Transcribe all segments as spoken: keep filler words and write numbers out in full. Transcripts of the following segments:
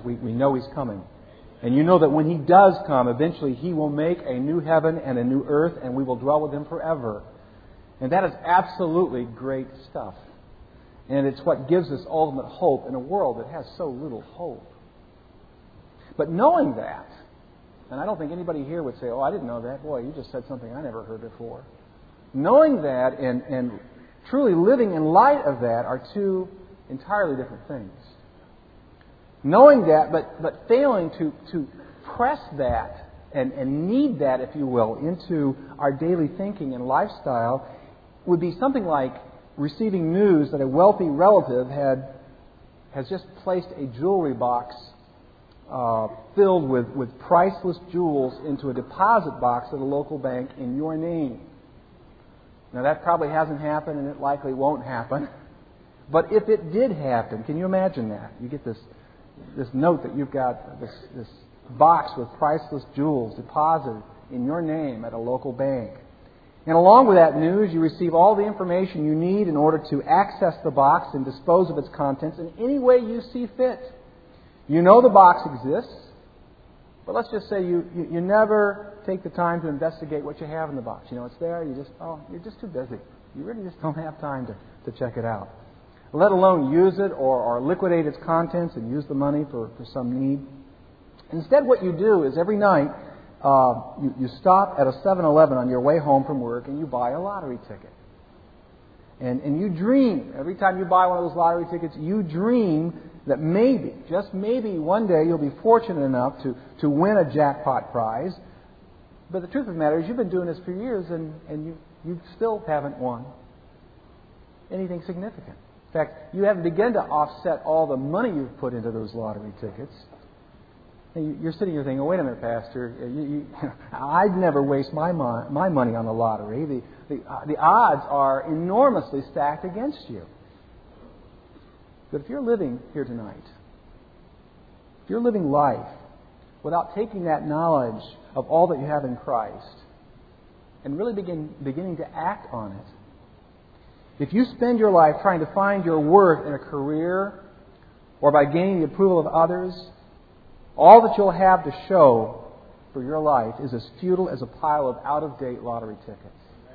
because we, we know He's coming. And you know that when He does come, eventually He will make a new heaven and a new earth, and we will dwell with Him forever. And that is absolutely great stuff. And it's what gives us ultimate hope in a world that has so little hope. But knowing that, and I don't think anybody here would say, oh, I didn't know that. Boy, you just said something I never heard before. Knowing that and, and truly living in light of that are two entirely different things. Knowing that, but, but failing to, to press that and, and need that, if you will, into our daily thinking and lifestyle would be something like receiving news that a wealthy relative had has just placed a jewelry box uh, filled with, with priceless jewels into a deposit box at a local bank in your name. Now, that probably hasn't happened, and it likely won't happen. But if it did happen, can you imagine that? You get this this note that you've got this, this box with priceless jewels deposited in your name at a local bank. And along with that news, you receive all the information you need in order to access the box and dispose of its contents in any way you see fit. You know the box exists, but let's just say you, you, you never take the time to investigate what you have in the box. You know it's there, you just, oh, you're just too busy. You really just don't have time to, to check it out. Let alone use it or, or liquidate its contents and use the money for, for some need. Instead, what you do is every night, uh, you, you stop at a seven eleven on your way home from work and you buy a lottery ticket. And, and you dream, every time you buy one of those lottery tickets, you dream that maybe, just maybe one day you'll be fortunate enough to, to win a jackpot prize. But the truth of the matter is you've been doing this for years and, and you, you still haven't won anything significant. In fact, you haven't begun to offset all the money you've put into those lottery tickets. And you're sitting here thinking, oh, wait a minute, Pastor, you, you, I'd never waste my, mon- my money on the lottery. The, the, uh, the odds are enormously stacked against you. But if you're living here tonight, if you're living life without taking that knowledge of all that you have in Christ and really begin beginning to act on it, if you spend your life trying to find your worth in a career or by gaining the approval of others, all that you'll have to show for your life is as futile as a pile of out-of-date lottery tickets.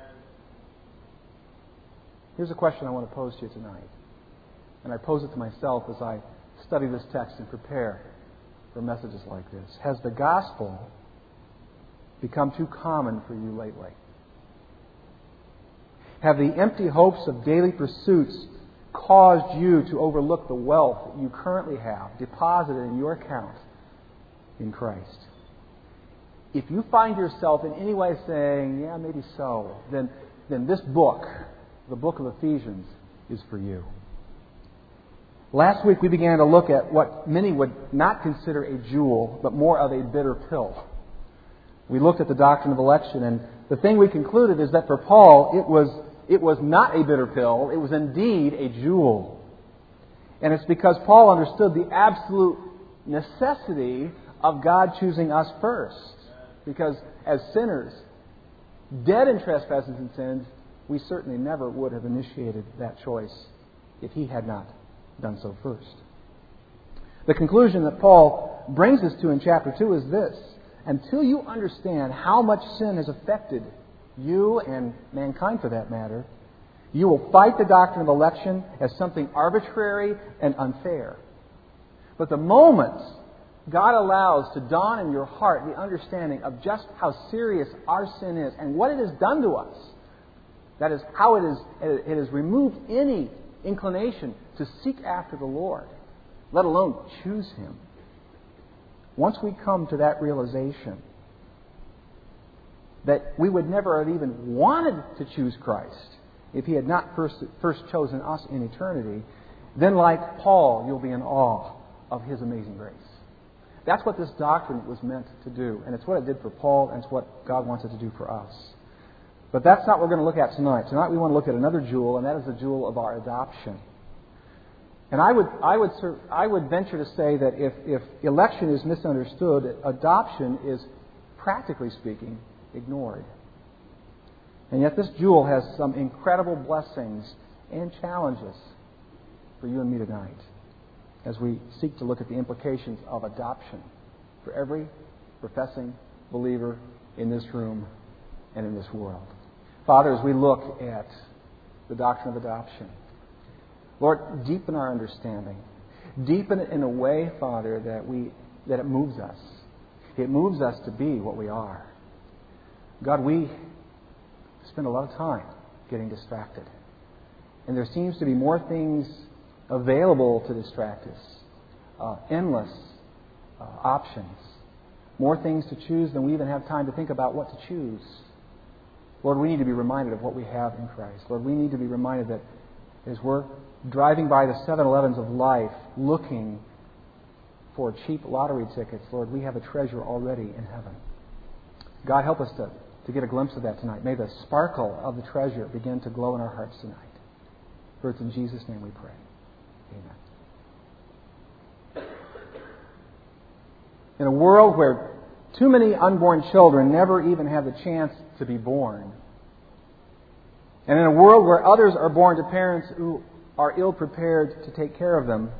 Here's a question I want to pose to you tonight. And I pose it to myself as I study this text and prepare for messages like this. Has the gospel become too common for you lately? Have the empty hopes of daily pursuits caused you to overlook the wealth that you currently have deposited in your account in Christ? If you find yourself in any way saying, yeah, maybe so, then, then this book, the book of Ephesians, is for you. Last week we began to look at what many would not consider a jewel, but more of a bitter pill. We looked at the doctrine of election, and the thing we concluded is that for Paul, it was it was not a bitter pill, it was indeed a jewel. And it's because Paul understood the absolute necessity of God choosing us first. Because as sinners, dead in trespasses and sins, we certainly never would have initiated that choice if He had not done so first. The conclusion that Paul brings us to in chapter two is this: until you understand how much sin has affected you and mankind for that matter, you will fight the doctrine of election as something arbitrary and unfair. But the moment God allows to dawn in your heart the understanding of just how serious our sin is and what it has done to us, that is, how it, is, it has removed any inclination to seek after the Lord, let alone choose Him. Once we come to that realization that we would never have even wanted to choose Christ if He had not first, first chosen us in eternity, then like Paul, you'll be in awe of His amazing grace. That's what this doctrine was meant to do, and it's what it did for Paul, and it's what God wants it to do for us. But that's not what we're going to look at tonight. Tonight we want to look at another jewel, and that is the jewel of our adoption. And I would, I would, I would venture to say that if, if election is misunderstood, adoption is, practically speaking, ignored. And yet this jewel has some incredible blessings and challenges for you and me tonight. as we seek to look at the implications of adoption for every professing believer in this room and in this world. Father, as we look at the doctrine of adoption, Lord, deepen our understanding. Deepen it in a way, Father, that we that it moves us. It moves us to be what we are. God, we spend a lot of time getting distracted. And there seems to be more things available to distract us. Uh, endless uh, options. More things to choose than we even have time to think about what to choose. Lord, we need to be reminded of what we have in Christ. Lord, we need to be reminded that as we're driving by the seven elevens of life looking for cheap lottery tickets, Lord, we have a treasure already in heaven. God, help us to, to get a glimpse of that tonight. May the sparkle of the treasure begin to glow in our hearts tonight. For it's in Jesus' name we pray. Amen. In a world where too many unborn children never even have the chance to be born, and in a world where others are born to parents who are ill-prepared to take care of them,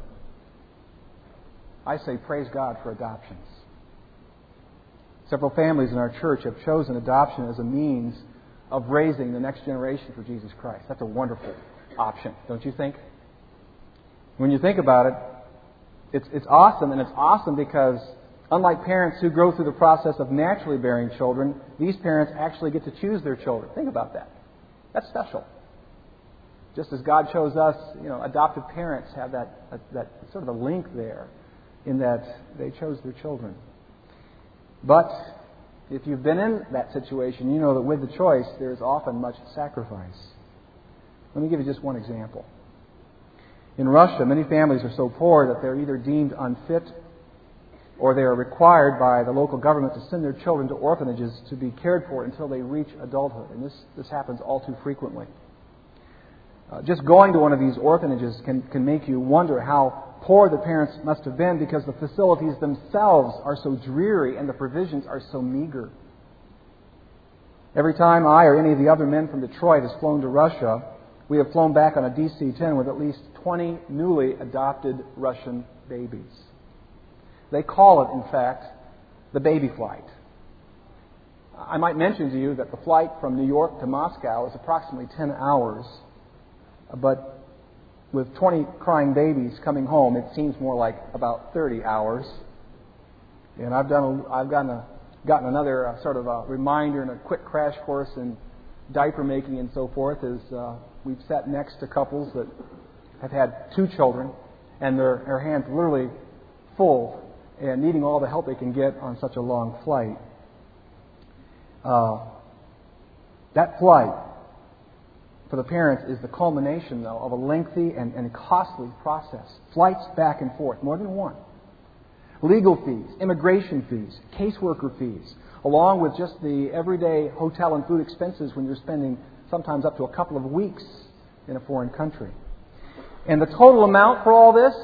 I say praise God for adoptions. Several families in our church have chosen adoption as a means of raising the next generation for Jesus Christ. That's a wonderful option, don't you think? When you think about it, it's, it's awesome, and it's awesome because unlike parents who go through the process of naturally bearing children, these parents actually get to choose their children. Think about that. That's special. Just as God chose us, you know, adoptive parents have that, that sort of a link there in that they chose their children. But if you've been in that situation, you know that with the choice, there is often much sacrifice. Let me give you just one example. In Russia, many families are so poor that they're either deemed unfit or they are required by the local government to send their children to orphanages to be cared for until they reach adulthood. And this, this happens all too frequently. Uh, just going to one of these orphanages can, can make you wonder how poor the parents must have been because the facilities themselves are so dreary and the provisions are so meager. Every time I or any of the other men from Detroit has flown to Russia, we have flown back on a D C ten with at least twenty newly adopted Russian babies. They call it, in fact, the baby flight. I might mention to you that the flight from New York to Moscow is approximately ten hours, but with twenty crying babies coming home, it seems more like about thirty hours. And I've done, a, I've gotten, a, gotten another uh, sort of a reminder and a quick crash course in diaper making and so forth as uh, we've sat next to couples that have had two children and their, their hands literally full and needing all the help they can get on such a long flight. Uh, that flight for the parents is the culmination, though, of a lengthy and, and costly process. Flights back and forth, more than one. Legal fees, immigration fees, caseworker fees, along with just the everyday hotel and food expenses when you're spending sometimes up to a couple of weeks in a foreign country. And the total amount for all this?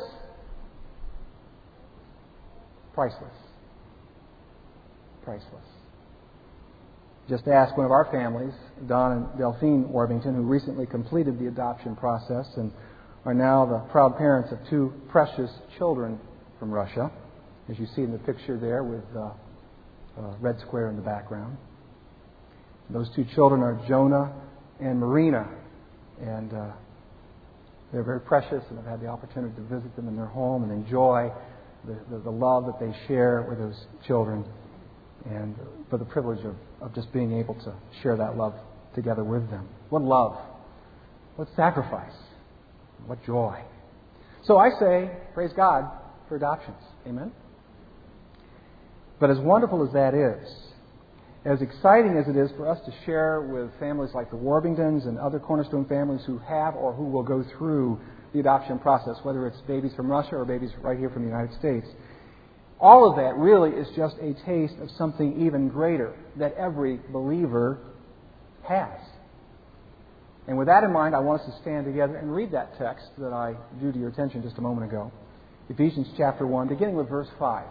Priceless. Priceless. Just ask one of our families, Don and Delphine Worthington, who recently completed the adoption process and are now the proud parents of two precious children from Russia, as you see in the picture there with uh, a red square in the background. Those two children are Jonah and Marina, and uh, they're very precious, and I've had the opportunity to visit them in their home and enjoy the, the, the love that they share with those children, and for the privilege of, of just being able to share that love together with them. What love, what sacrifice, what joy. So I say, praise God for adoptions. Amen? But as wonderful as that is, as exciting as it is for us to share with families like the Warbingtons and other Cornerstone families who have or who will go through the adoption process, whether it's babies from Russia or babies right here from the United States, all of that really is just a taste of something even greater that every believer has. And with that in mind, I want us to stand together and read that text that I drew to your attention just a moment ago. Ephesians chapter one, beginning with verse five.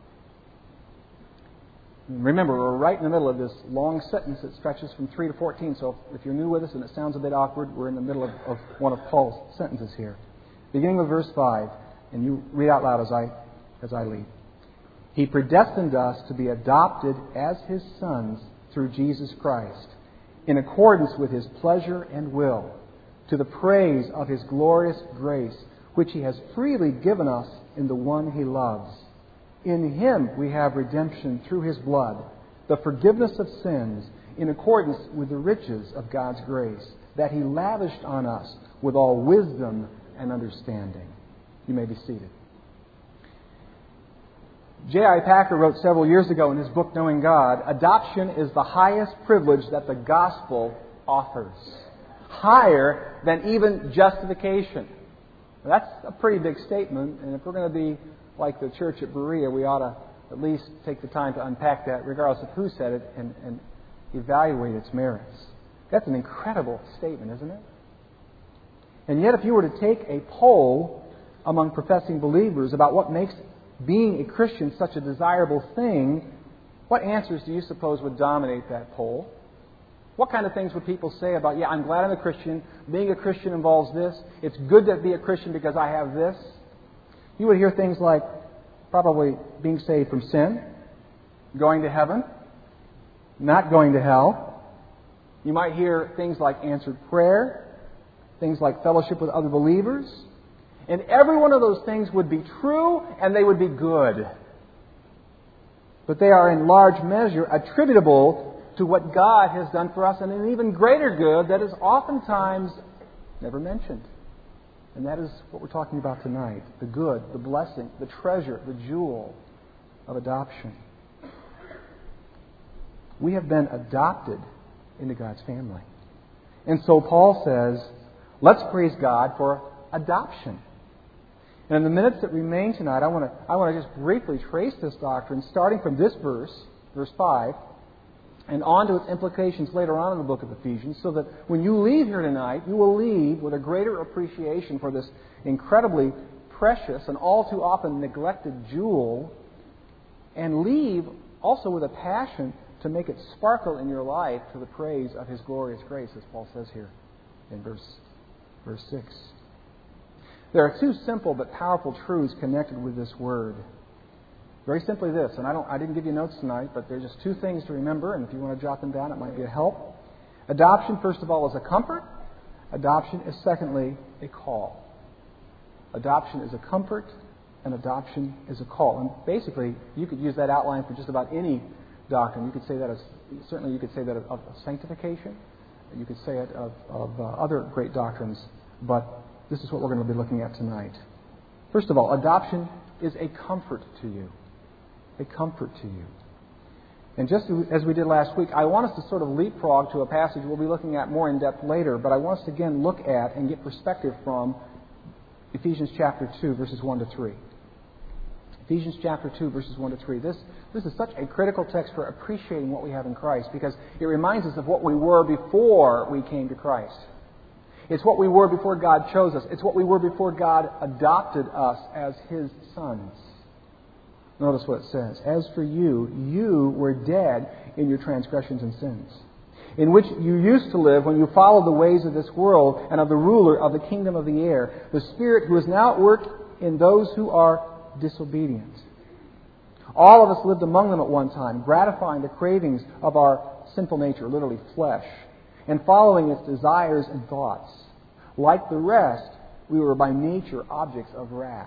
Remember, we're right in the middle of this long sentence that stretches from three to fourteen, so if you're new with us and it sounds a bit awkward, we're in the middle of, of one of Paul's sentences here. Beginning with verse five, And you read out loud as I, as I lead. He predestined us to be adopted as His sons through Jesus Christ, in accordance with His pleasure and will, to the praise of His glorious grace, which He has freely given us in the one He loves. In Him we have redemption through His blood, the forgiveness of sins, in accordance with the riches of God's grace, that He lavished on us with all wisdom and understanding. You may be seated. J I Packer wrote several years ago in his book, Knowing God, adoption is the highest privilege that the gospel offers. Higher than even justification. Now, that's a pretty big statement, and if we're going to be like the church at Berea, we ought to at least take the time to unpack that, regardless of who said it, and, and evaluate its merits. That's an incredible statement, isn't it? And yet, if you were to take a poll among professing believers about what makes being a Christian such a desirable thing, what answers do you suppose would dominate that poll? What kind of things would people say about, yeah, I'm glad I'm a Christian, being a Christian involves this, it's good to be a Christian because I have this? You would hear things like probably being saved from sin, going to heaven, not going to hell. You might hear things like answered prayer, things like fellowship with other believers. And every one of those things would be true and they would be good. But they are in large measure attributable to what God has done for us and an even greater good that is oftentimes never mentioned. And that is what we're talking about tonight. The good, the blessing, the treasure, the jewel of adoption. We have been adopted into God's family. And so Paul says, let's praise God for adoption. And in the minutes that remain tonight, I want to I want to just briefly trace this doctrine, starting from this verse, verse five, and on to its implications later on in the book of Ephesians, so that when you leave here tonight, you will leave with a greater appreciation for this incredibly precious and all too often neglected jewel, and leave also with a passion to make it sparkle in your life to the praise of His glorious grace, as Paul says here in verse, verse six. There are two simple but powerful truths connected with this word. Very simply this, and I don't I didn't give you notes tonight, but there's just two things to remember, and if you want to jot them down, it might be a help. Adoption, first of all, is a comfort. Adoption is, secondly, a call. Adoption is a comfort, and adoption is a call. And basically, you could use that outline for just about any doctrine. You could say that as, certainly you could say that of, of sanctification. You could say it of, of uh, other great doctrines, but this is what we're going to be looking at tonight. First of all, adoption is a comfort to you. A comfort to you. And just as we did last week, I want us to sort of leapfrog to a passage we'll be looking at more in depth later, but I want us to again look at and get perspective from Ephesians chapter two, verses one to three. Ephesians chapter two, verses one to three. This, this is such a critical text for appreciating what we have in Christ, because it reminds us of what we were before we came to Christ. It's what we were before God chose us. It's what we were before God adopted us as His sons. Notice what it says. As for you, you were dead in your transgressions and sins, in which you used to live when you followed the ways of this world and of the ruler of the kingdom of the air, the Spirit who is now at work in those who are disobedient. All of us lived among them at one time, gratifying the cravings of our sinful nature, literally flesh, and following its desires and thoughts. Like the rest, we were by nature objects of wrath.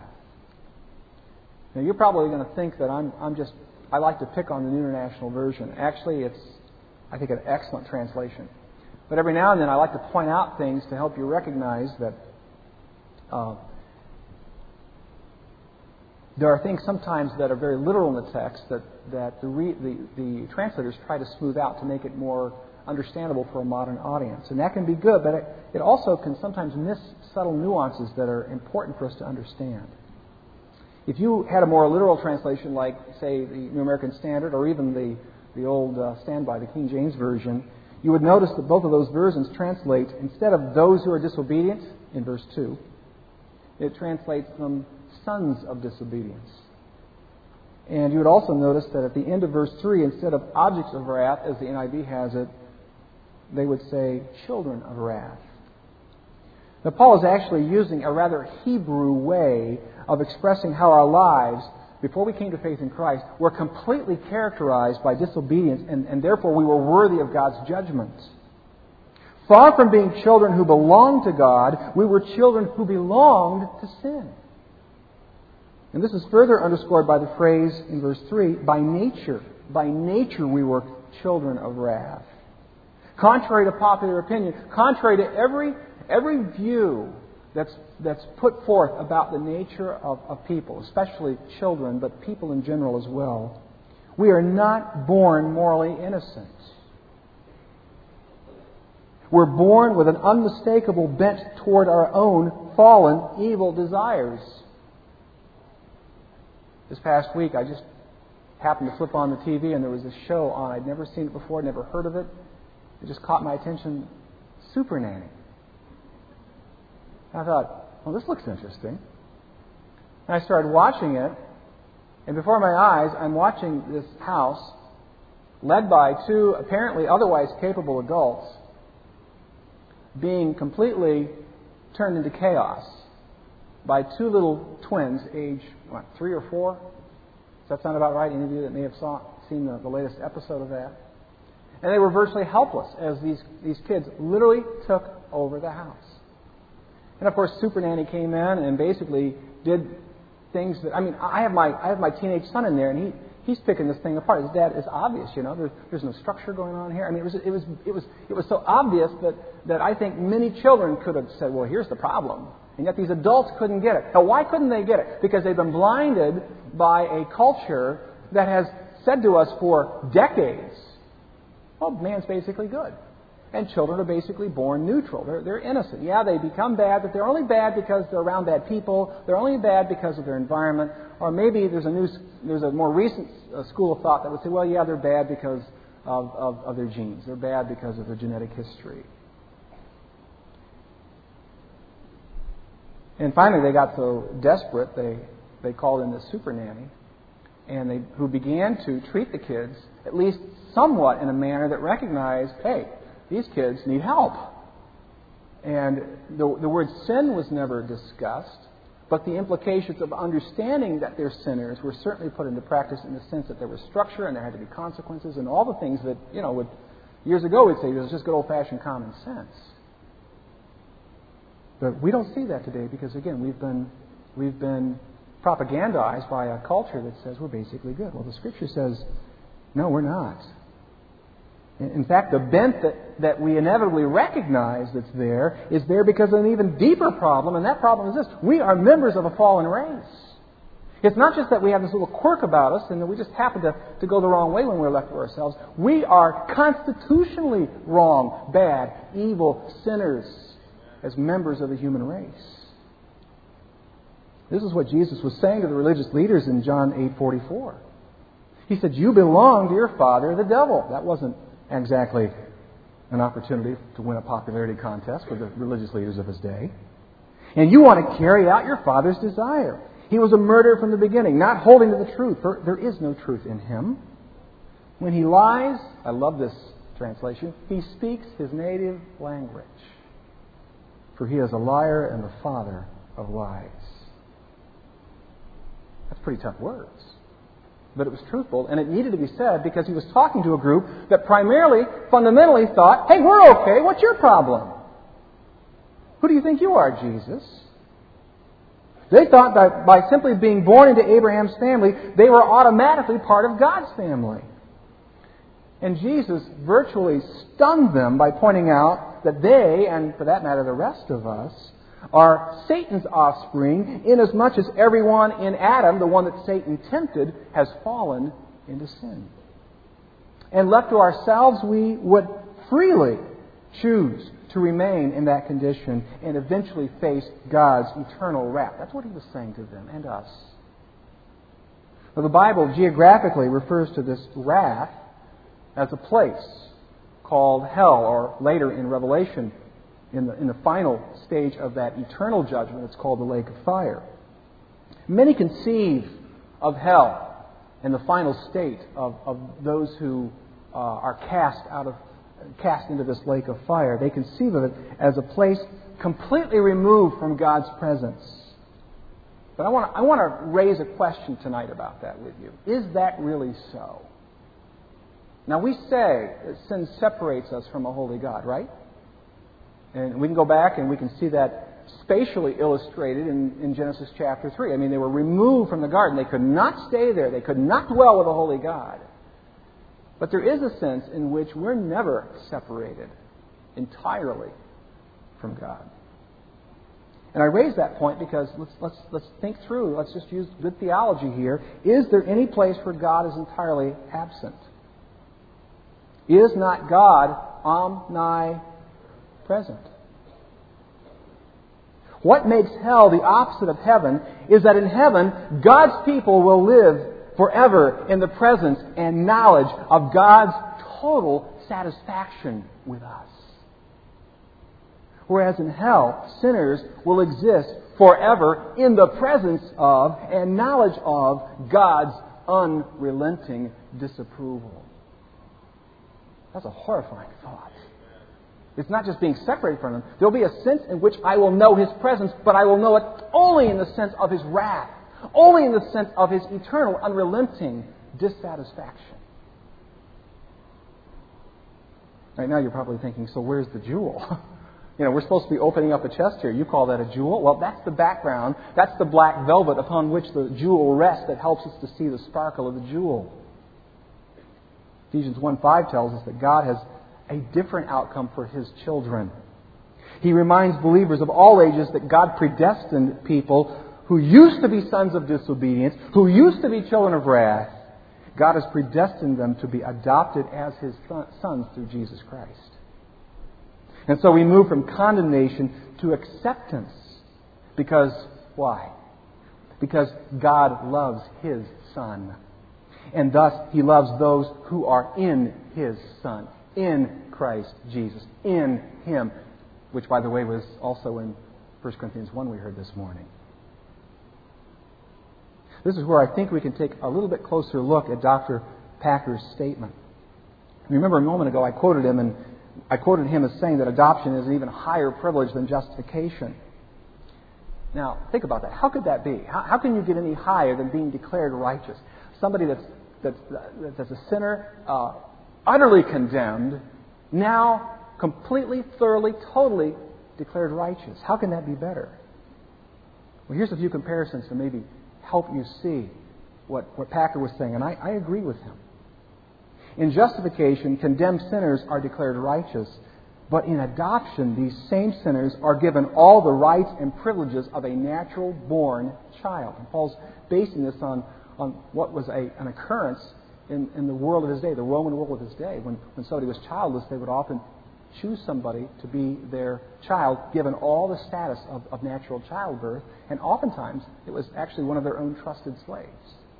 Now, you're probably going to think that I'm, I'm just, I like to pick on the New International Version. Actually, it's, I think, an excellent translation. But every now and then I like to point out things to help you recognize that uh, there are things sometimes that are very literal in the text that, that the, re, the, the translators try to smooth out to make it more understandable for a modern audience. And that can be good, but it, it also can sometimes miss subtle nuances that are important for us to understand. If you had a more literal translation like, say, the New American Standard or even the, the old uh, Standby, the King James Version, you would notice that both of those versions translate, instead of those who are disobedient in verse two, it translates them sons of disobedience. And you would also notice that at the end of verse three, instead of objects of wrath, as the N I V has it, they would say children of wrath. Now, Paul is actually using a rather Hebrew way of expressing how our lives, before we came to faith in Christ, were completely characterized by disobedience, and, and therefore we were worthy of God's judgment. Far from being children who belonged to God, we were children who belonged to sin. And this is further underscored by the phrase in verse three, by nature. By nature we were children of wrath. Contrary to popular opinion, contrary to every every view that's that's put forth about the nature of, of people, especially children, but people in general as well, we are not born morally innocent. We're born with an unmistakable bent toward our own fallen, evil desires. This past week, I just happened to flip on the T V and there was a show on. I'd never seen it before, never heard of it. It just caught my attention. Super Nanny. And I thought, well, this looks interesting. And I started watching it, and before my eyes, I'm watching this house led by two apparently otherwise capable adults being completely turned into chaos by two little twins, age, what, three or four? Does that sound about right? Any of you that may have saw, seen the, the latest episode of that? And they were virtually helpless as these, these kids literally took over the house. And of course, Super Nanny came in and basically did things that, I mean, I have my I have my teenage son in there, and he, he's picking this thing apart. His dad is obvious, you know. There's there's no structure going on here. I mean, it was it was it was it was so obvious that, that I think many children could have said, well, here's the problem. And yet these adults couldn't get it. Now, why couldn't they get it? Because they've been blinded by a culture that has said to us for decades, well, man's basically good. And children are basically born neutral. They're, they're innocent. Yeah, they become bad, but they're only bad because they're around bad people. They're only bad because of their environment. Or maybe there's a new, there's a more recent uh, school of thought that would say, well, yeah, they're bad because of, of, of their genes. They're bad because of their genetic history. And finally, they got so desperate, they, they called in this Super Nanny, and they who began to treat the kids, at least somewhat in a manner that recognized, hey, these kids need help. And the, the word sin was never discussed, but the implications of understanding that they're sinners were certainly put into practice in the sense that there was structure and there had to be consequences and all the things that, you know, would, years ago we'd say it was just good old-fashioned common sense. But we don't see that today because, again, we've been we've been propagandized by a culture that says we're basically good. Well, the Scripture says, no, we're not. In fact, the bent that, that we inevitably recognize that's there is there because of an even deeper problem, and that problem is this. We are members of a fallen race. It's not just that we have this little quirk about us and that we just happen to, to go the wrong way when we're left to ourselves. We are constitutionally wrong, bad, evil, sinners as members of the human race. This is what Jesus was saying to the religious leaders in John eight forty-four. He said, you belong to your father, the devil. That wasn't exactly an opportunity to win a popularity contest for the religious leaders of his day. And you want to carry out your father's desire. He was a murderer from the beginning, not holding to the truth, for there is no truth in him. When he lies, I love this translation, he speaks his native language. For he is a liar and the father of lies. That's pretty tough words. But it was truthful, and it needed to be said because he was talking to a group that primarily, fundamentally thought, hey, we're okay, what's your problem? Who do you think you are, Jesus? They thought that by simply being born into Abraham's family, they were automatically part of God's family. And Jesus virtually stunned them by pointing out that they, and for that matter the rest of us, are Satan's offspring, inasmuch as everyone in Adam, the one that Satan tempted, has fallen into sin. And left to ourselves, we would freely choose to remain in that condition and eventually face God's eternal wrath. That's what he was saying to them and us. Now, the Bible geographically refers to this wrath as a place called hell, or later in Revelation, In the, in the final stage of that eternal judgment, it's called the lake of fire. Many conceive of hell and the final state of, of those who uh, are cast out of cast into this lake of fire. They conceive of it as a place completely removed from God's presence. But I want to I want to raise a question tonight about that with you. Is that really so? Now, we say that sin separates us from a holy God, right? And we can go back and we can see that spatially illustrated in, in Genesis chapter three. I mean, they were removed from the garden. They could not stay there. They could not dwell with a holy God. But there is a sense in which we're never separated entirely from God. And I raise that point because let's, let's, let's think through. Let's just use good theology here. Is there any place where God is entirely absent? Is not God omnipresent? What makes hell the opposite of heaven is that in heaven, God's people will live forever in the presence and knowledge of God's total satisfaction with us. Whereas in hell, sinners will exist forever in the presence of and knowledge of God's unrelenting disapproval. That's a horrifying thought. It's not just being separated from Him. There will be a sense in which I will know His presence, but I will know it only in the sense of His wrath, only in the sense of His eternal, unrelenting dissatisfaction. Right now you're probably thinking, so where's the jewel? You know, we're supposed to be opening up a chest here. You call that a jewel? Well, that's the background. That's the black velvet upon which the jewel rests that helps us to see the sparkle of the jewel. Ephesians one five tells us that God has a different outcome for His children. He reminds believers of all ages that God predestined people who used to be sons of disobedience, who used to be children of wrath. God has predestined them to be adopted as His sons through Jesus Christ. And so we move from condemnation to acceptance. Because, why? Because God loves His Son. And thus He loves those who are in His Son, in Christ Jesus, in Him. Which, by the way, was also in First Corinthians one we heard this morning. This is where I think we can take a little bit closer look at Doctor Packer's statement. Remember a moment ago I quoted him and I quoted him as saying that adoption is an even higher privilege than justification. Now, think about that. How could that be? How, how can you get any higher than being declared righteous? Somebody that's that's, that's a sinner, uh, utterly condemned, now completely, thoroughly, totally declared righteous. How can that be better? Well, here's a few comparisons to maybe help you see what, what Packer was saying, and I, I agree with him. In justification, condemned sinners are declared righteous. But in adoption, these same sinners are given all the rights and privileges of a natural-born child. And Paul's basing this on, on what was a, an occurrence in, in the world of his day, the Roman world of his day. When, when somebody was childless, they would often choose somebody to be their child, given all the status of, of natural childbirth. And oftentimes, it was actually one of their own trusted slaves.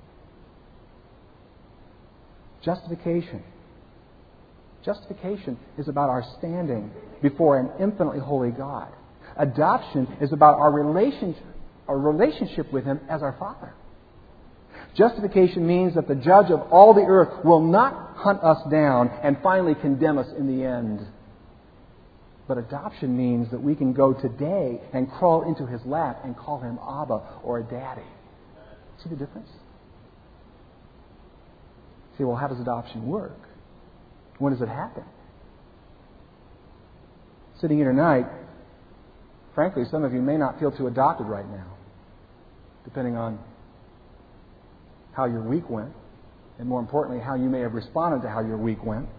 Justification. Justification is about our standing before an infinitely holy God. Adoption is about our relationship, our relationship with Him as our Father. Justification means that the Judge of all the earth will not hunt us down and finally condemn us in the end. But adoption means that we can go today and crawl into His lap and call Him Abba or Daddy. See the difference? See, well, how does adoption work? When does it happen? Sitting here tonight, frankly, some of you may not feel too adopted right now, depending on how your week went, and more importantly, how you may have responded to how your week went.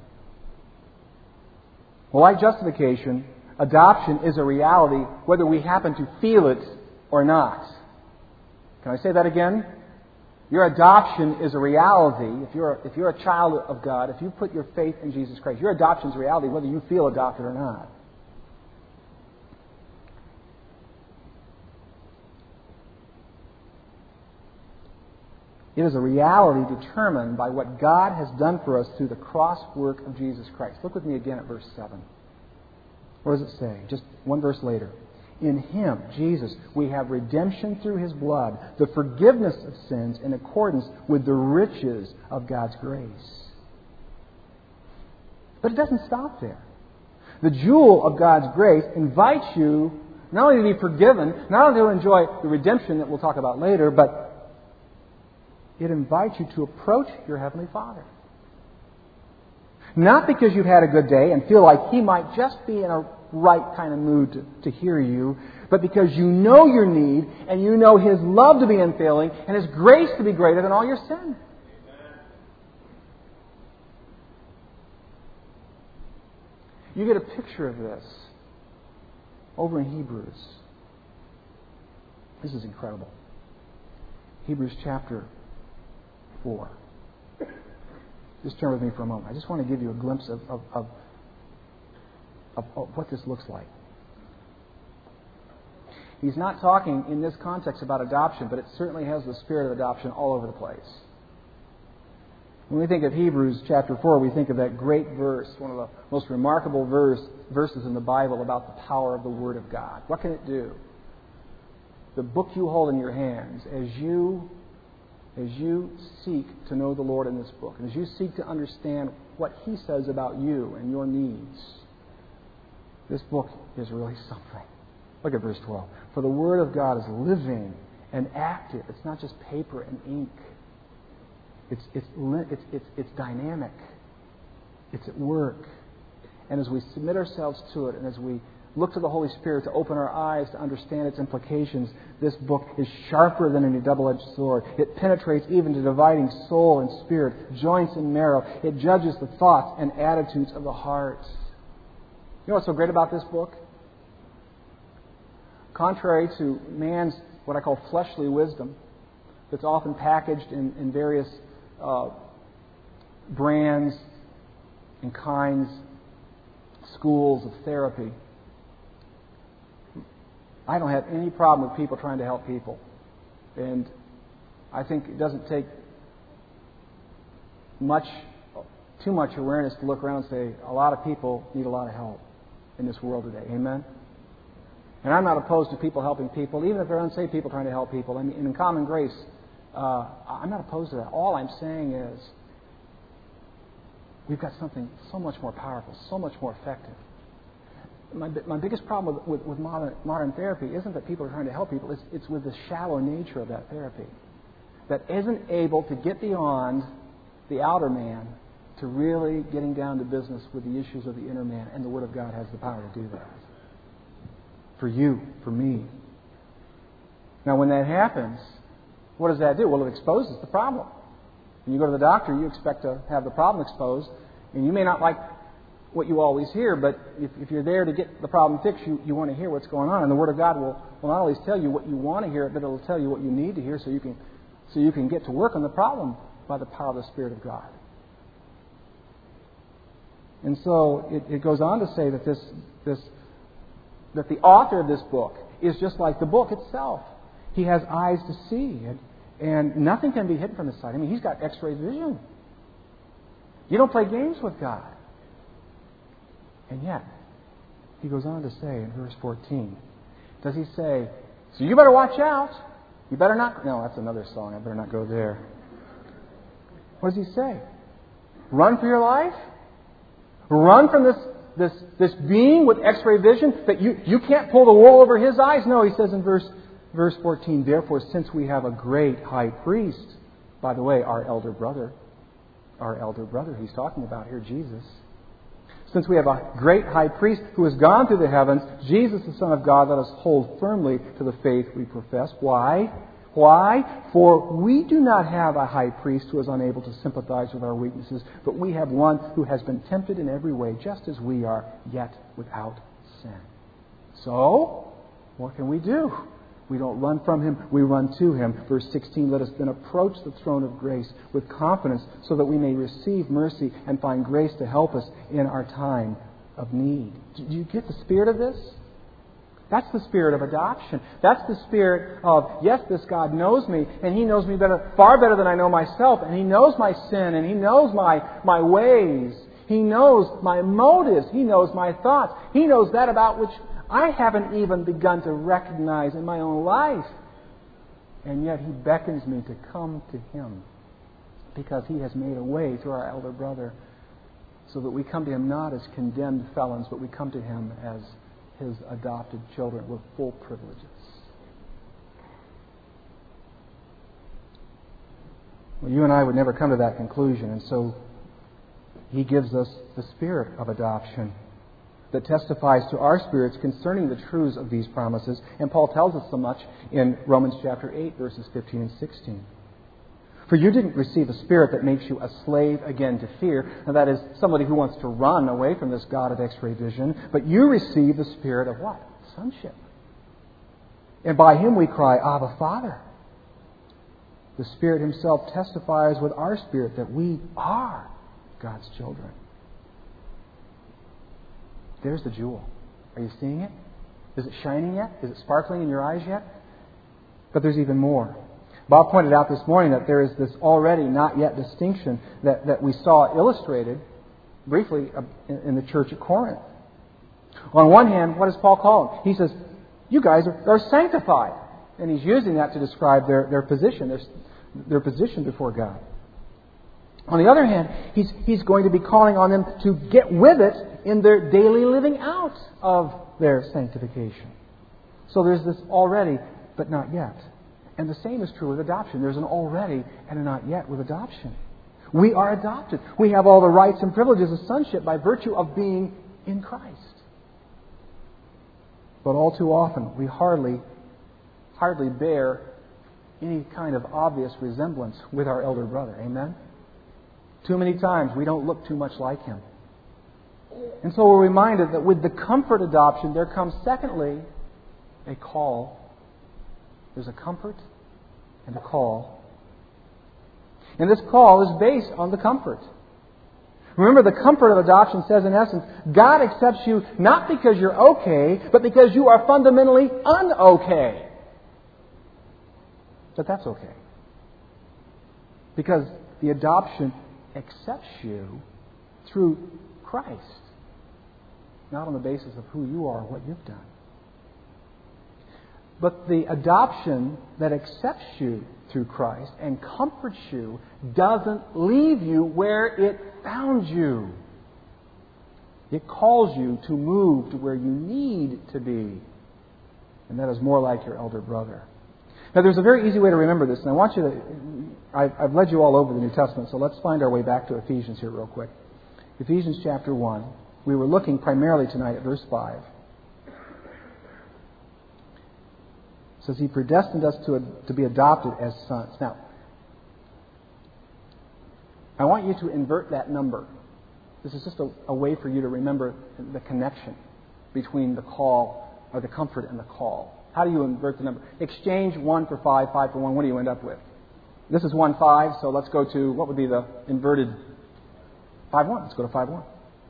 Well, like justification, adoption is a reality whether we happen to feel it or not. Can I say that again? Your adoption is a reality. If you're, if you're a child of God, if you put your faith in Jesus Christ, your adoption is a reality whether you feel adopted or not. It is a reality determined by what God has done for us through the cross work of Jesus Christ. Look with me again at verse seven. What does it say? Just one verse later. In Him, Jesus, we have redemption through His blood, the forgiveness of sins in accordance with the riches of God's grace. But it doesn't stop there. The jewel of God's grace invites you Not only to be forgiven, not only to enjoy the redemption that we'll talk about later, but it invites you to approach your Heavenly Father. Not because you've had a good day and feel like He might just be in a right kind of mood to, to hear you, but because you know your need and you know His love to be unfailing and His grace to be greater than all your sin. You get a picture of this over in Hebrews. This is incredible. Hebrews chapter four. Just turn with me for a moment. I just want to give you a glimpse of, of, of, of, of what this looks like. He's not talking in this context about adoption, but it certainly has the spirit of adoption all over the place. When we think of Hebrews chapter four, we think of that great verse, one of the most remarkable verse, verses in the Bible about the power of the Word of God. What can it do? The book you hold in your hands, as you, as you seek to know the Lord in this book, and as you seek to understand what He says about you and your needs, this book is really something. Look at verse twelve. For the Word of God is living and active. It's not just paper and ink. It's, it's, it's, it's, it's dynamic. It's at work. And as we submit ourselves to it, and as we look to the Holy Spirit to open our eyes to understand its implications, this book is sharper than any double-edged sword. It penetrates even to dividing soul and spirit, joints and marrow. It judges the thoughts and attitudes of the heart. You know what's so great about this book? Contrary to man's, what I call fleshly wisdom, that's often packaged in, in various uh, brands and kinds, schools of therapy, I don't have any problem with people trying to help people. And I think it doesn't take much, too much awareness to look around and say, a lot of people need a lot of help in this world today. Amen? And I'm not opposed to people helping people, even if they're unsaved people trying to help people. I mean, in common grace, uh, I'm not opposed to that. All I'm saying is we've got something so much more powerful, so much more effective. My, my biggest problem with, with, with modern, modern therapy isn't that people are trying to help people. It's, it's with the shallow nature of that therapy that isn't able to get beyond the outer man to really getting down to business with the issues of the inner man. And the Word of God has the power to do that. For you, for me. Now, when that happens, what does that do? Well, it exposes the problem. When you go to the doctor, you expect to have the problem exposed, and you may not like what you always hear, but if, if you're there to get the problem fixed, you, you want to hear what's going on. And the Word of God will, will not always tell you what you want to hear, but it will tell you what you need to hear so you can so you can get to work on the problem by the power of the Spirit of God. And so it, it goes on to say that this this that the author of this book is just like the book itself. He has eyes to see, and, and nothing can be hidden from his sight. I mean, he's got X-ray vision. You don't play games with God. And yet, he goes on to say in verse fourteen, does he say, so you better watch out. You better not... No, that's another song. I better not go there. What does he say? Run for your life? Run from this this this being with X-ray vision that you, you can't pull the wool over his eyes? No, he says in verse, verse fourteen, therefore, since we have a great high priest, by the way, our elder brother, our elder brother he's talking about here, Jesus, since we have a great high priest who has gone through the heavens, Jesus, the Son of God, let us hold firmly to the faith we profess. Why? Why? For we do not have a high priest who is unable to sympathize with our weaknesses, but we have one who has been tempted in every way, just as we are, yet without sin. So, what can we do? We don't run from Him, we run to Him. Verse sixteen, let us then approach the throne of grace with confidence so that we may receive mercy and find grace to help us in our time of need. Do you get the spirit of this? That's the spirit of adoption. That's the spirit of, yes, this God knows me, and He knows me better, far better than I know myself, and He knows my sin, and He knows my, my ways. He knows my motives. He knows my thoughts. He knows that about which I haven't even begun to recognize in my own life. And yet He beckons me to come to Him because He has made a way through our elder brother so that we come to Him not as condemned felons, but we come to Him as, His adopted children with full privileges. Well, you and I would never come to that conclusion, and so He gives us the Spirit of adoption that testifies to our spirits concerning the truths of these promises. And Paul tells us so much in Romans chapter eight, verses fifteen and sixteen. For you didn't receive a spirit that makes you a slave again to fear, and that is somebody who wants to run away from this God of X-ray vision, but you received the Spirit of what? Sonship. And by Him we cry, Abba, Father. The Spirit Himself testifies with our spirit that we are God's children. There's the jewel. Are you seeing it? Is it shining yet? Is it sparkling in your eyes yet? But there's even more. Bob pointed out this morning that there is this already not yet distinction that, that we saw illustrated briefly in the church at Corinth. On one hand, what does Paul call them? He says, you guys are, are sanctified. And he's using that to describe their, their position, their, their position before God. On the other hand, he's, he's going to be calling on them to get with it in their daily living out of their sanctification. So there's this already, but not yet. And the same is true with adoption. There's an already and a not yet with adoption. We are adopted. We have all the rights and privileges of sonship by virtue of being in Christ. But all too often, we hardly, hardly bear any kind of obvious resemblance with our elder brother. Amen? Too many times we don't look too much like him. And so we're reminded that with the comfort adoption, there comes secondly a call. There's a comfort and a call. And this call is based on the comfort. Remember, the comfort of adoption says in essence, God accepts you not because you're okay, but because you are fundamentally un-okay. But that's okay. Because the adoption accepts you through Christ, not on the basis of who you are or what you've done. But the adoption that accepts you through Christ and comforts you doesn't leave you where it found you. It calls you to move to where you need to be. And that is more like your elder brother. Now, there's a very easy way to remember this, and I want you to... I've, I've led you all over the New Testament, so let's find our way back to Ephesians here real quick. Ephesians chapter one. We were looking primarily tonight at verse five. It says, He predestined us to, to be adopted as sons. Now, I want you to invert that number. This is just a, a way for you to remember the connection between the call, or the comfort and the call. How do you invert the number? Exchange one for five, five for one. What do you end up with? This is one five, so let's go to, what would be the inverted five one? Let's go to five one.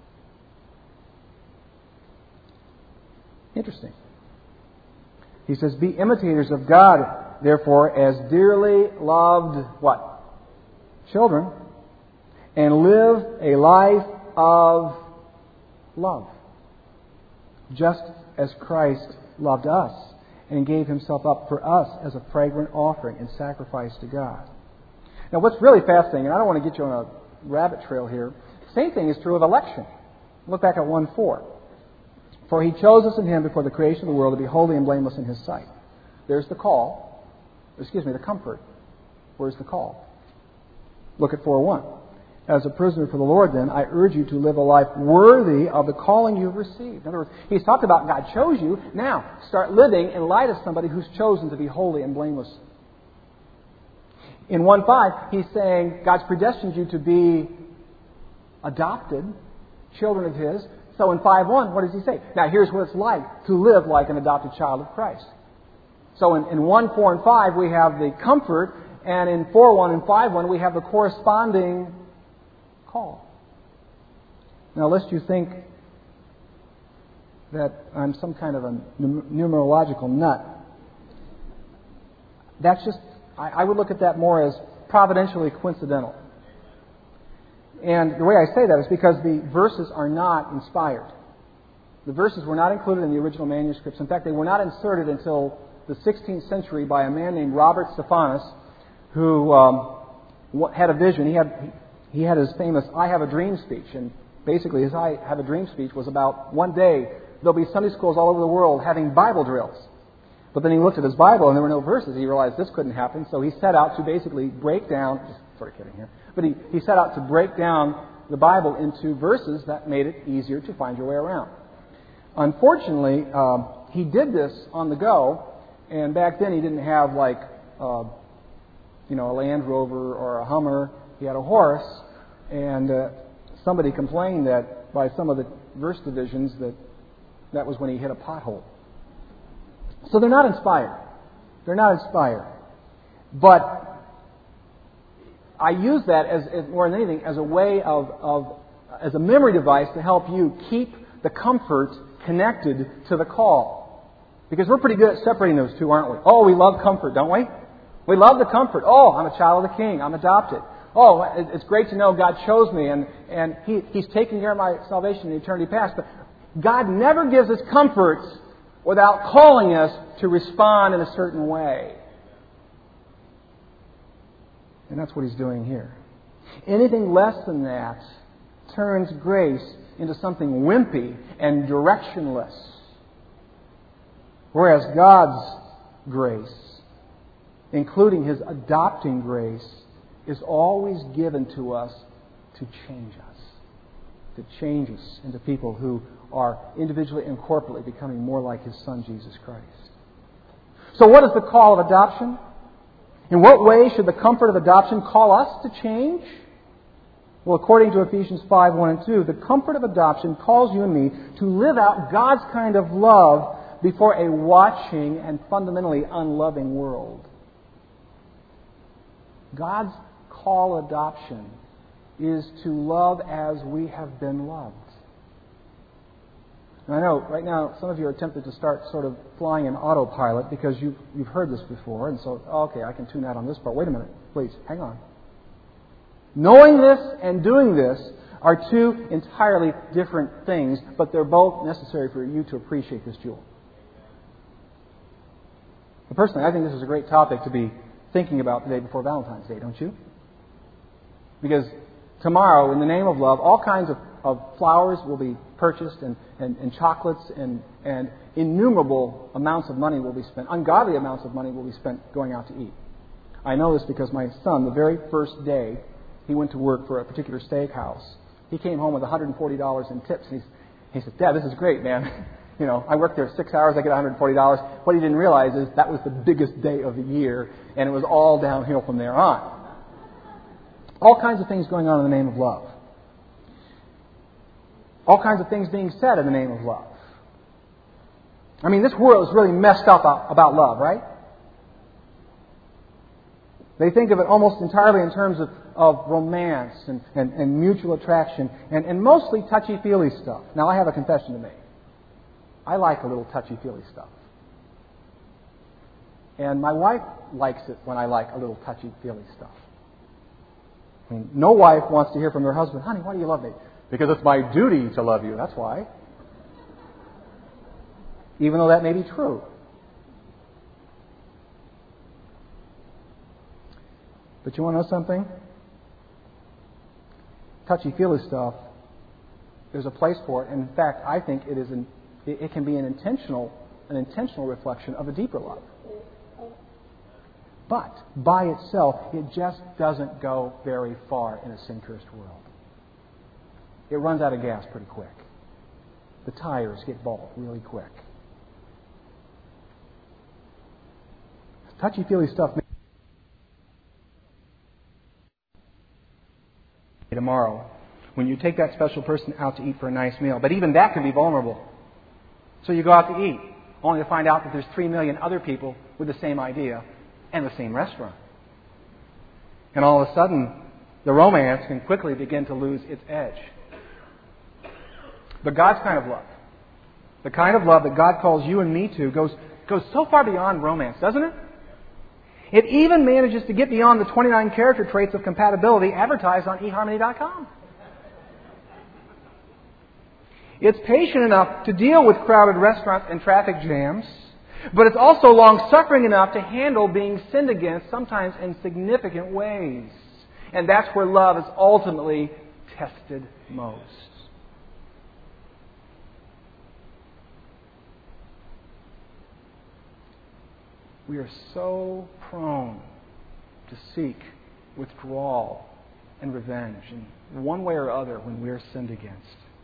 Interesting. He says, be imitators of God, therefore, as dearly loved, what? Children, and live a life of love, just as Christ loved us and gave Himself up for us as a fragrant offering and sacrifice to God. Now, what's really fascinating, and I don't want to get you on a rabbit trail here, the same thing is true of election. Look back at one four. For He chose us in Him before the creation of the world to be holy and blameless in His sight. There's the call. Excuse me, the comfort. Where's the call? Look at four one. As a prisoner for the Lord, then, I urge you to live a life worthy of the calling you've received. In other words, He's talked about God chose you. Now, start living in light of somebody who's chosen to be holy and blameless. In one five, He's saying God's predestined you to be adopted, children of His. So in five one, what does He say? Now, here's what it's like to live like an adopted child of Christ. So in, in one four and five, we have the comfort, and in four one and five one, we have the corresponding call. Now, lest you think that I'm some kind of a numerological nut, that's just, I, I would look at that more as providentially coincidental. And the way I say that is because the verses are not inspired. The verses were not included in the original manuscripts. In fact, they were not inserted until the sixteenth century by a man named Robert Stephanus, who um, had a vision. He had he had his famous "I Have a Dream" speech, and basically his "I Have a Dream" speech was about one day there'll be Sunday schools all over the world having Bible drills. But then he looked at his Bible and there were no verses. He realized this couldn't happen, so he set out to basically break down, just sort of kidding here, but he, he set out to break down the Bible into verses that made it easier to find your way around. Unfortunately, um, he did this on the go, and back then he didn't have like, uh, you know, a Land Rover or a Hummer. He had a horse, and uh, somebody complained that by some of the verse divisions that that was when he hit a pothole. So they're not inspired. They're not inspired. But I use that as, as more than anything as a way of, of, as a memory device to help you keep the comfort connected to the call. Because we're pretty good at separating those two, aren't we? Oh, we love comfort, don't we? We love the comfort. Oh, I'm a child of the King. I'm adopted. Oh, it's great to know God chose me and, and he, He's taking care of my salvation in eternity past. But God never gives us comfort without calling us to respond in a certain way. And that's what He's doing here. Anything less than that turns grace into something wimpy and directionless. Whereas God's grace, including His adopting grace, is always given to us to change us. To change us into people who are individually and corporately becoming more like His Son, Jesus Christ. So what is the call of adoption? In what way should the comfort of adoption call us to change? Well, according to Ephesians five, one and two, the comfort of adoption calls you and me to live out God's kind of love before a watching and fundamentally unloving world. God's call adoption is to love as we have been loved. And I know right now some of you are tempted to start sort of flying in autopilot because you've, you've heard this before, and so, okay, I can tune out on this part. Wait a minute, please, hang on. Knowing this and doing this are two entirely different things, but they're both necessary for you to appreciate this jewel. But personally, I think this is a great topic to be thinking about the day before Valentine's Day, don't you? Because tomorrow, in the name of love, all kinds of, of flowers will be purchased and, and, and chocolates and, and innumerable amounts of money will be spent. Ungodly amounts of money will be spent going out to eat. I know this because my son, the very first day he went to work for a particular steakhouse, he came home with one hundred forty dollars in tips. And he's, he said, "Dad, this is great, man. You know, I worked there six hours, I get one hundred forty dollars. What he didn't realize is that was the biggest day of the year, and it was all downhill from there on. All kinds of things going on in the name of love. All kinds of things being said in the name of love. I mean, this world is really messed up about love, right? They think of it almost entirely in terms of, of romance and, and, and mutual attraction and, and mostly touchy-feely stuff. Now, I have a confession to make. I like a little touchy-feely stuff. And my wife likes it when I like a little touchy-feely stuff. I mean, no wife wants to hear from her husband, "Honey, why do you love me?" "Because it's my duty to love you, that's why." Even though that may be true. But you want to know something? Touchy-feely stuff, there's a place for it. And in fact, I think it is an, it can be an intentional, an intentional reflection of a deeper love. But by itself, it just doesn't go very far in a sin-cursed world. It runs out of gas pretty quick. The tires get bald really quick. Touchy-feely stuff may tomorrow when you take that special person out to eat for a nice meal. But even that can be vulnerable. So you go out to eat, only to find out that there's three million other people with the same idea and the same restaurant. And all of a sudden, the romance can quickly begin to lose its edge. But God's kind of love, the kind of love that God calls you and me to, goes, goes so far beyond romance, doesn't it? It even manages to get beyond the twenty-nine character traits of compatibility advertised on e harmony dot com. It's patient enough to deal with crowded restaurants and traffic jams, but it's also long-suffering enough to handle being sinned against, sometimes in significant ways. And that's where love is ultimately tested most. we are so prone to seek withdrawal and revenge in one way or other when we are sinned against.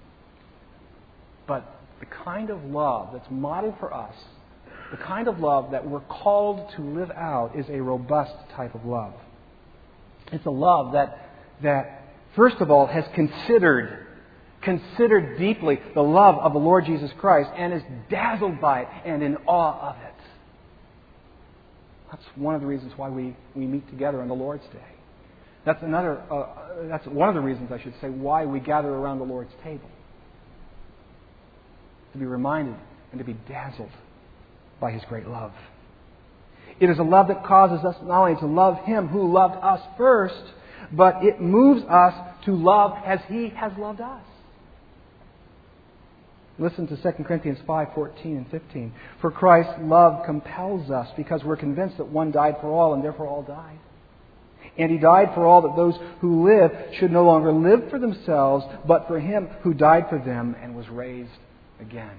But the kind of love that's modeled for us, the kind of love that we're called to live out, is a robust type of love. It's a love that, that first of all, has considered, considered deeply the love of the Lord Jesus Christ and is dazzled by it and in awe of it. That's one of the reasons why we, we meet together on the Lord's Day. That's another. Uh, that's one of the reasons, I should say, why we gather around the Lord's table. To be reminded and to be dazzled by His great love. It is a love that causes us not only to love Him who loved us first, but it moves us to love as He has loved us. Listen to Second Corinthians five fourteen and fifteen. For Christ's love compels us, because we're convinced that one died for all, and therefore all died. And He died for all, that those who live should no longer live for themselves, but for Him who died for them and was raised again.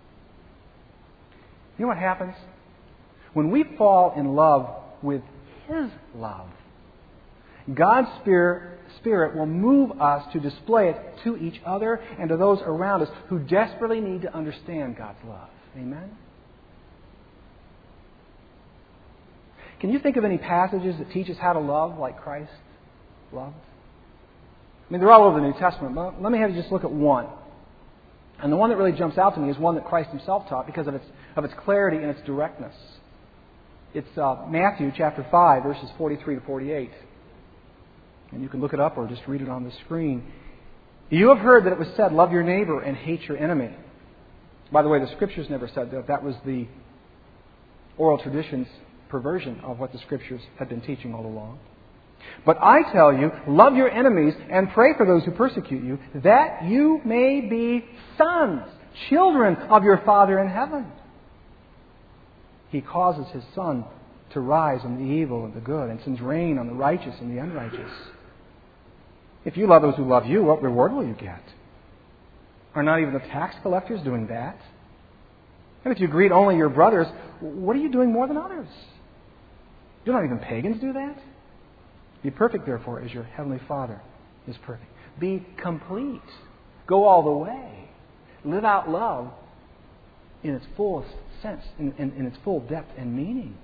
You know what happens? When we fall in love with His love, God's Spirit Spirit will move us to display it to each other and to those around us who desperately need to understand God's love. Amen? Can you think of any passages that teach us how to love like Christ loved? I mean, they're all over the New Testament, but let me have you just look at one. And the one that really jumps out to me is one that Christ Himself taught because of its, of its clarity and its directness. It's uh, Matthew chapter five, verses forty-three to forty-eight. And you can look it up or just read it on the screen. You have heard that it was said, love your neighbor and hate your enemy. By the way, the Scriptures never said that. That was the oral tradition's perversion of what the Scriptures had been teaching all along. But I tell you, love your enemies and pray for those who persecute you, that you may be sons, children of your Father in heaven. He causes His sun to rise on the evil and the good, and sends rain on the righteous and the unrighteous. If you love those who love you, what reward will you get? Are not even the tax collectors doing that? And if you greet only your brothers, what are you doing more than others? Do not even pagans do that? Be perfect, therefore, as your heavenly Father is perfect. Be complete. Go all the way. Live out love in its fullest sense, in, in, in its full depth and meaning.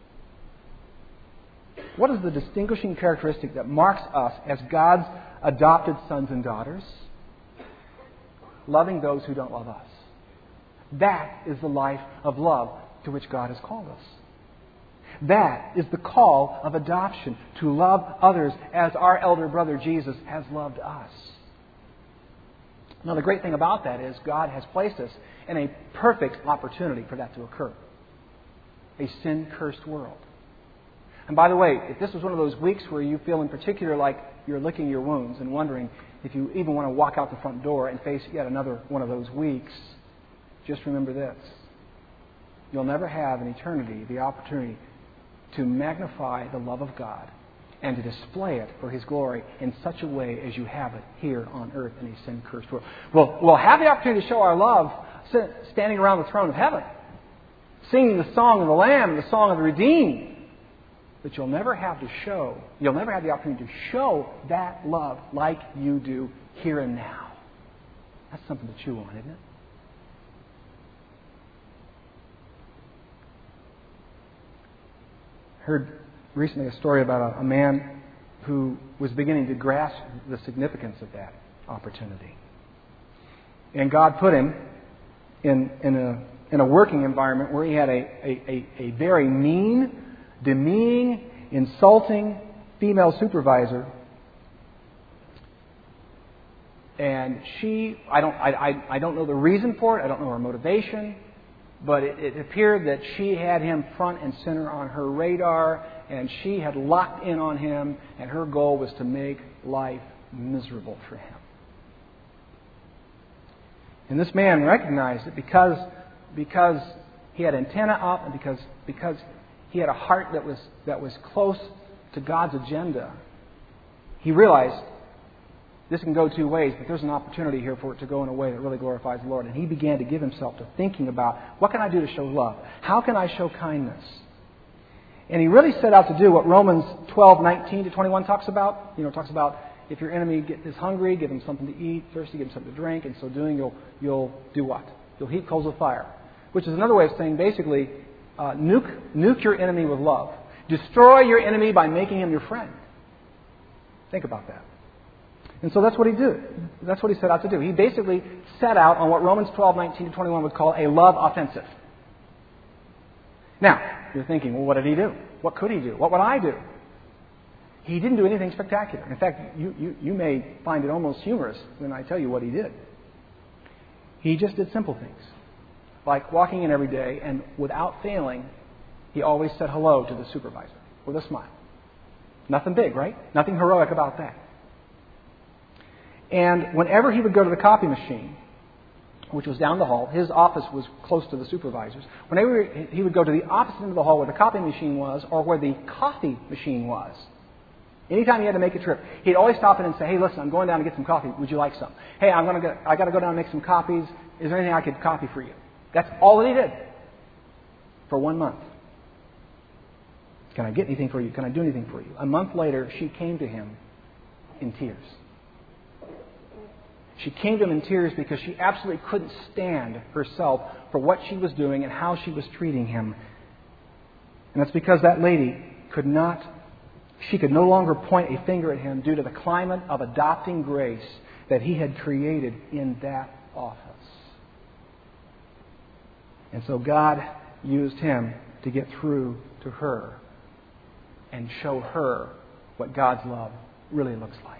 What is the distinguishing characteristic that marks us as God's adopted sons and daughters? Loving those who don't love us. That is the life of love to which God has called us. That is the call of adoption, to love others as our elder brother Jesus has loved us. Now, the great thing about that is God has placed us in a perfect opportunity for that to occur. A sin-cursed world. And by the way, if this was one of those weeks where you feel in particular like you're licking your wounds and wondering if you even want to walk out the front door and face yet another one of those weeks, just remember this. You'll never have in eternity the opportunity to magnify the love of God and to display it for His glory in such a way as you have it here on earth in a sin-cursed world. We'll, we'll have the opportunity to show our love standing around the throne of heaven, singing the song of the Lamb, the song of the redeemed. But you'll never have to show, you'll never have the opportunity to show that love like you do here and now. That's something to chew on, isn't it? I heard recently a story about a, a man who was beginning to grasp the significance of that opportunity. And God put him in, in, a, in a working environment where he had a, a, a, a very mean, demeaning, insulting female supervisor. And she, I don't, I, I, I don't know the reason for it. I don't know her motivation. But it, it appeared that she had him front and center on her radar, and she had locked in on him, and her goal was to make life miserable for him. And this man recognized it because, because he had antenna up and because, because he had a heart that was, that was close to God's agenda. He realized this can go two ways, but there's an opportunity here for it to go in a way that really glorifies the Lord. And he began to give himself to thinking about, what can I do to show love? How can I show kindness? And he really set out to do what Romans twelve, nineteen to twenty-one talks about. You know, it talks about if your enemy is hungry, give him something to eat, thirsty, give him something to drink, and so doing you'll, you'll do what? You'll heap coals of fire. Which is another way of saying basically, uh, nuke, nuke your enemy with love. Destroy your enemy by making him your friend. Think about that. And so that's what he did. That's what he set out to do. He basically set out on what Romans twelve, nineteen to twenty-one would call a love offensive. Now, you're thinking, well, what did he do? What could he do? What would I do? He didn't do anything spectacular. In fact, you, you, you may find it almost humorous when I tell you what he did. He just did simple things. Like walking in every day and without failing, he always said hello to the supervisor with a smile. Nothing big, right? Nothing heroic about that. And whenever he would go to the copy machine, which was down the hall, his office was close to the supervisor's. Whenever he would go to the opposite end of the hall where the copy machine was or where the coffee machine was, anytime he had to make a trip, he'd always stop in and say, hey, listen, I'm going down to get some coffee. Would you like some? Hey, I'm going to I got to go down and make some copies. Is there anything I could copy for you? That's all that he did for one month. Can I get anything for you? Can I do anything for you? A month later, she came to him in tears. She came to him in tears because she absolutely couldn't stand herself for what she was doing and how she was treating him. And that's because that lady could not, she could no longer point a finger at him due to the climate of adopting grace that he had created in that office. And so God used him to get through to her and show her what God's love really looks like.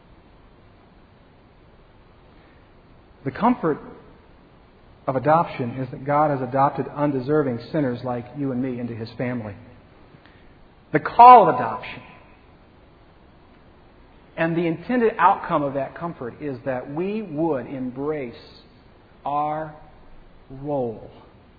The comfort of adoption is that God has adopted undeserving sinners like you and me into His family. The call of adoption and the intended outcome of that comfort is that we would embrace our role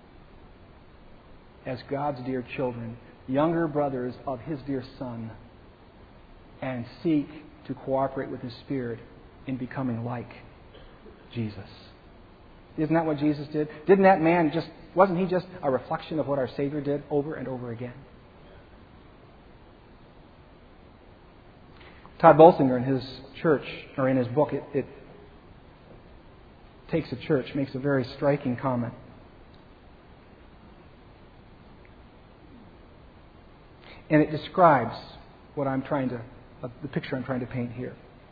as God's dear children, younger brothers of His dear Son, and seek to cooperate with His Spirit in becoming like Jesus. Isn't that what Jesus did? Didn't that man just, wasn't he just a reflection of what our Savior did over and over again? Todd Bolsinger in his church, or in his book, it, it Takes a Church, makes a very striking comment. And it describes what I'm trying to, uh, the picture I'm trying to paint here.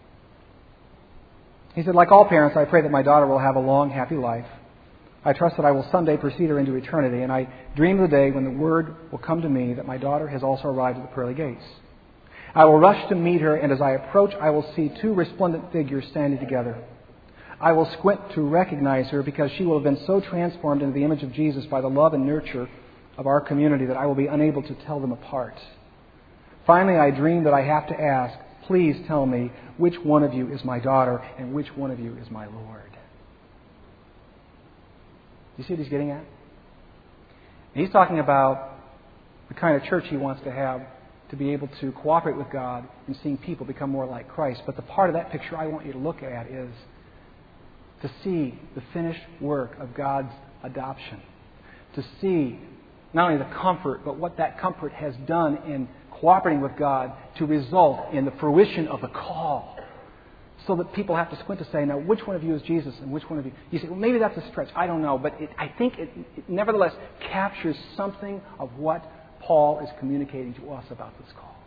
He said, like all parents, I pray that my daughter will have a long, happy life. I trust that I will someday precede her into eternity, and I dream of the day when the word will come to me that my daughter has also arrived at the pearly gates. I will rush to meet her, and as I approach, I will see two resplendent figures standing together. I will squint to recognize her because she will have been so transformed into the image of Jesus by the love and nurture of our community that I will be unable to tell them apart. Finally, I dream that I have to ask, please tell me which one of you is my daughter and which one of you is my Lord. Do you see what he's getting at? And he's talking about the kind of church he wants to have to be able to cooperate with God in seeing people become more like Christ. But the part of that picture I want you to look at is to see the finished work of God's adoption. To see not only the comfort, but what that comfort has done in cooperating with God to result in the fruition of the call. So that people have to squint to say, now, which one of you is Jesus and which one of you... You say, well, maybe that's a stretch. I don't know. But it, I think it, it nevertheless captures something of what Paul is communicating to us about this call.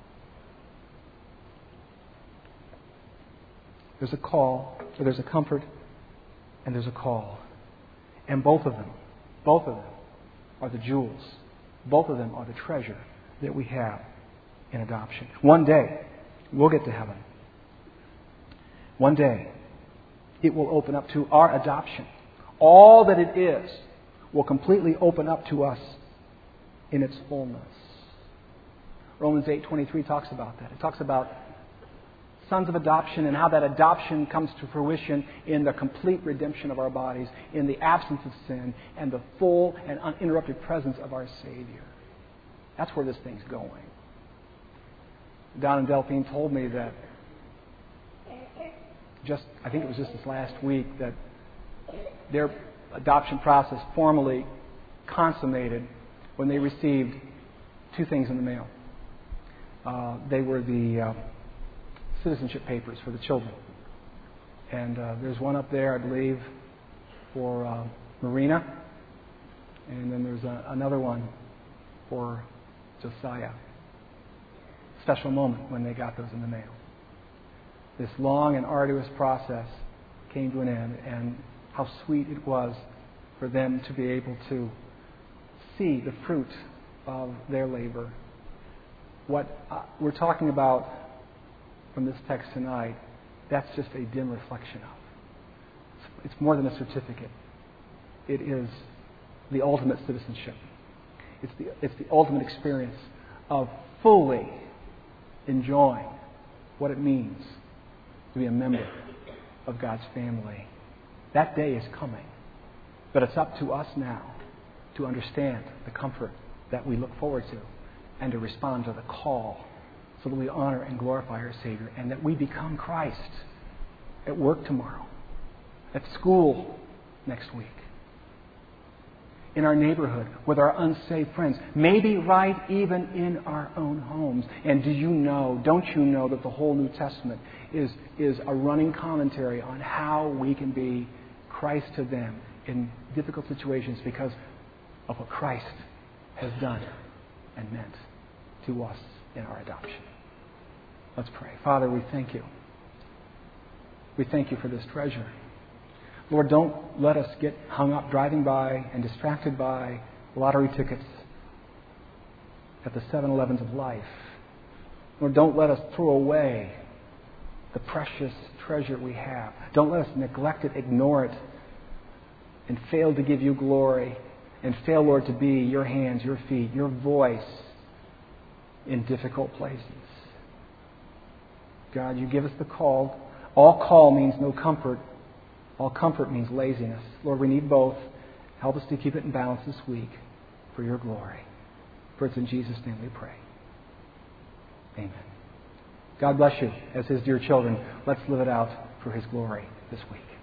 There's a call, or there's a comfort, and there's a call. And both of them, both of them are the jewels. Both of them are the treasure that we have in adoption. One day, we'll get to heaven. One day, it will open up to our adoption. All that it is will completely open up to us in its fullness. Romans eight twenty-three talks about that. It talks about sons of adoption and how that adoption comes to fruition in the complete redemption of our bodies, in the absence of sin, and the full and uninterrupted presence of our Savior. That's where this thing's going. Don and Delphine told me that just, I think it was just this last week, that their adoption process formally consummated when they received two things in the mail. Uh, they were the uh, citizenship papers for the children. And uh, there's one up there, I believe, for uh, Marina. And then there's a, another one for Josiah. Special moment when they got those in the mail. This long and arduous process came to an end, and how sweet it was for them to be able to see the fruit of their labor. What uh, we're talking about from this text tonight, that's just a dim reflection of. It's, it's more than a certificate. It is the ultimate citizenship. It's the, it's the ultimate experience of fully enjoying what it means to be a member of God's family. That day is coming. But it's up to us now to understand the comfort that we look forward to and to respond to the call so that we honor and glorify our Savior and that we become Christ at work tomorrow, at school next week, in our neighborhood, with our unsaved friends, maybe right even in our own homes. And do you know, don't you know that the whole New Testament is, is a running commentary on how we can be Christ to them in difficult situations because of what Christ has done and meant to us in our adoption. Let's pray. Father, we thank you. We thank you for this treasure. Lord, don't let us get hung up driving by and distracted by lottery tickets at the seven elevens of life. Lord, don't let us throw away the precious treasure we have. Don't let us neglect it, ignore it, and fail to give you glory, and fail, Lord, to be your hands, your feet, your voice in difficult places. God, you give us the call. All call means no comfort. All comfort means laziness. Lord, we need both. Help us to keep it in balance this week for your glory. For it's in Jesus' name we pray. Amen. God bless you as his dear children. Let's live it out for his glory this week.